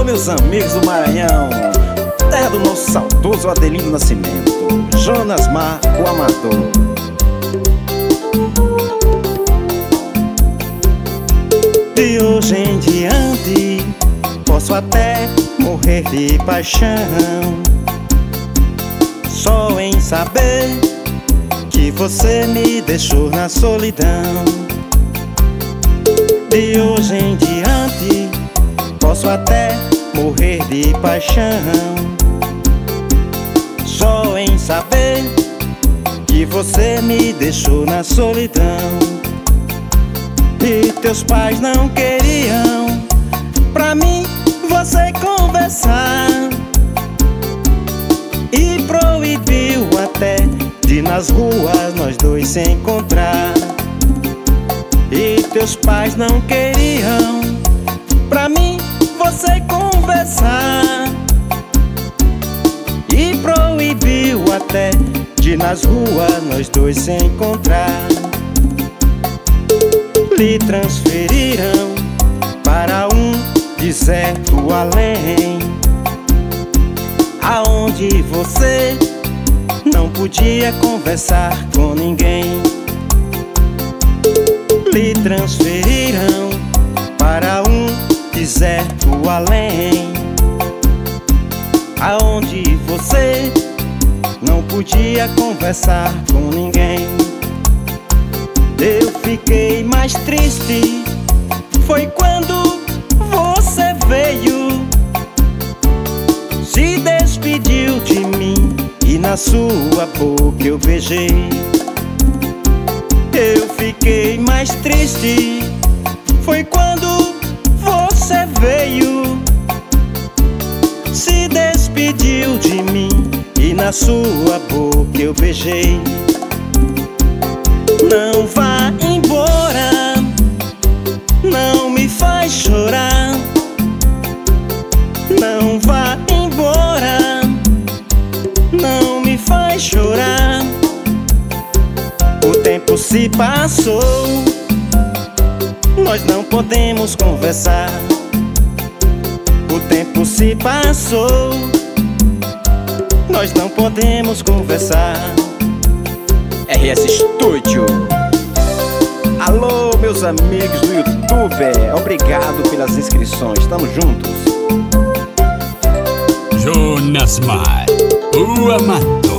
Alô, meus amigos do Maranhão, terra do nosso saudoso Adelino Nascimento, Jonas Mar, o Amador. De hoje em diante posso até morrer de paixão, só em saber que você me deixou na solidão. De hoje em diante posso até morrer de paixão, só em saber que você me deixou na solidão. E teus pais não queriam pra mim você conversar, e proibiu até de nas ruas nós dois se encontrar. E teus pais não queriam pra mim você conversar, e proibiu até de nas ruas nós dois se encontrar. Lhe transferiram para um deserto além, aonde você não podia conversar com ninguém. Lhe transferiram para um deserto além, aonde você não podia conversar com ninguém. Eu fiquei mais triste, foi quando você veio, se despediu de mim e na sua boca eu beijei. Eu fiquei mais triste, foi quando você veio, se despediu de mim e na sua boca eu beijei. Não vá embora, não me faz chorar. Não vá embora, não me faz chorar. O tempo se passou, nós não podemos conversar. O tempo se passou, nós não podemos conversar. RS Studio. Alô, meus amigos do YouTube, obrigado pelas inscrições, tamo juntos. Jonas Mar, o Amador.